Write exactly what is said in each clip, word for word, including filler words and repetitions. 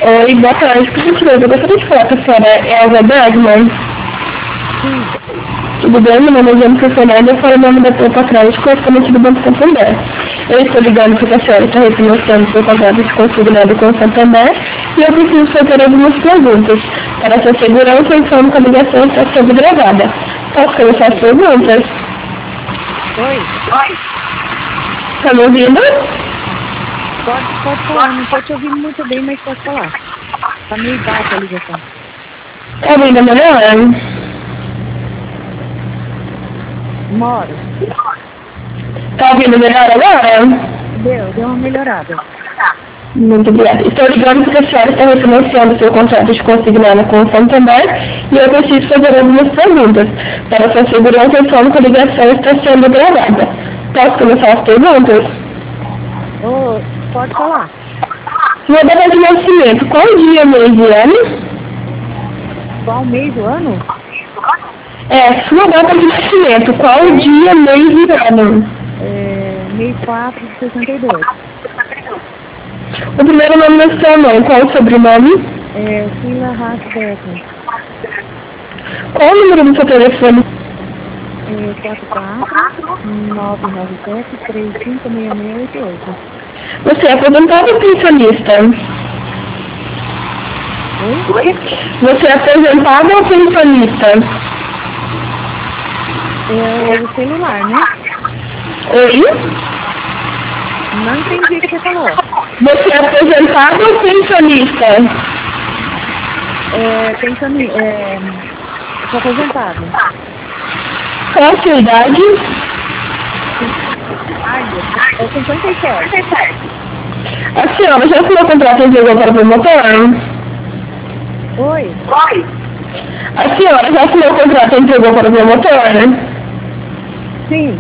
Oi, boa tarde. Por gentileza, eu gostaria de falar com a senhora Elza Bergman. Sim. Tudo bem? Meu nome é Jennifer Fernanda, eu falo o nome da tua patrão, correspondente do Banco Santander. Eu estou ligando porque a senhora está refinanciando seu contrato de consignado com o Santander e eu preciso fazer algumas perguntas. Para sua segurança, eu informo que a ligação está sendo gravada. Posso começar as perguntas? Oi? Oi. Está me ouvindo? Pode, pode falar, não estou te ouvindo muito bem, mas pode falar. Está meio baixa a ligação. Está ouvindo melhor? Moro. Está ouvindo melhor agora? Deu, deu uma melhorada. Muito obrigada. Estou ligando porque a senhora está refinanciando seu contrato de consignado com o Santander e eu preciso fazer algumas perguntas. Para sua segurança, eu informo que a ligação está sendo gravada. Posso começar as perguntas? Oh, pode falar. Sua data de nascimento, qual dia, mês e ano? Qual mês do ano? É, sua data de nascimento, qual dia, mês e ano? É, mês quatro de sessenta e dois. O primeiro nome da sua mãe, qual o sobrenome? É, Sila Rasbeck. Qual o número do seu telefone? É, quatro quatro nove nove sete três cinco seis seis oito oito. Você é aposentado ou pensionista? Oi? Você é aposentado ou pensionista? É o celular, né? Oi? Não entendi o que você falou. Você é aposentado ou pensionista? É, pensando, é, sou aposentado. Qual a sua idade? É cinquenta e sete. A senhora já assinou contrato anterior para o promotor? Oi? A senhora já assinou contrato anterior para o promotor? Sim.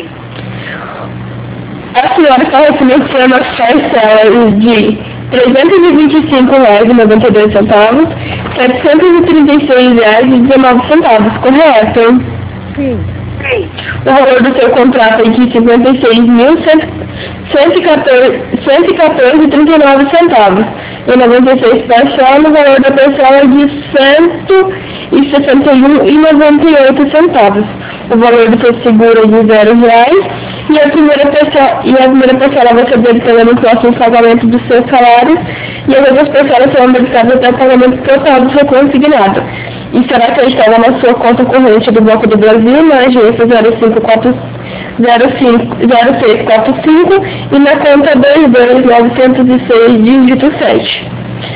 A senhora está refinanciando as parcelas de trezentos e vinte e cinco reais e noventa e dois centavos, setecentos e trinta e seis reais e dezenove centavos, correto? Sim. O valor do seu contrato é de cinquenta e seis mil cento e quatorze e trinta e nove centavos. E noventa e seis parcelas, o valor da parcela é de cento e sessenta e um e noventa e oito centavos. O valor do seu seguro é de zero reais e a primeira parcela, e a primeira parcela vai ser debitada no próximo pagamento do seu salário e as outras parcelas serão debitadas até o pagamento total do seu consignado. E será acreditada na sua conta corrente do Banco do Brasil, na agência zero cinco quatro zero cinco zero seis quatro cinco e na conta dois dois nove zero seis, dígito sete.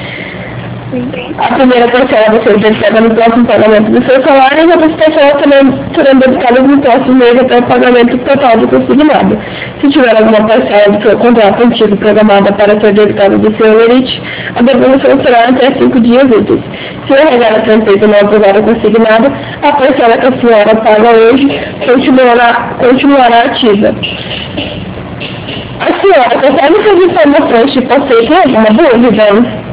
A primeira parcela vai ser debitada no próximo pagamento do seu salário e as outras parcelas serão debitadas no próximo mês até o pagamento total do consignado. Se tiver alguma parcela do seu contrato antigo programada para ser debitada do seu limite, a devolução será até cinco dias úteis. Se a regada for feita não aprovada consignado, a parcela que a senhora paga hoje continuará, continuará ativa. A senhora consegue fazer informações tipo aceita alguma dúvida?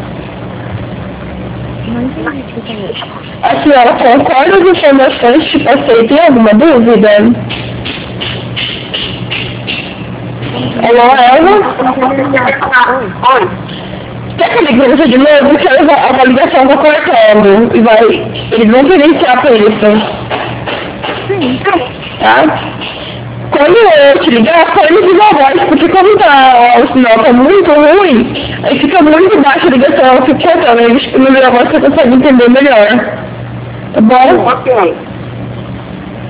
Não entendi o que você falou. A senhora concorda com as informações tipo aceita? Tem alguma dúvida? Alô, Elza? Oi? Quer que eu ligue você de novo? Porque a ligação está cortando e vai... Eles vão gerenciar por isso. Sim. Tá? Quando eu te ligar, põe no viva voz, porque como tá, o sinal tá muito ruim, aí fica muito baixa a ligação, ela fica cortando, aí no viva voz você consegue entender melhor. Tá bom? Ok.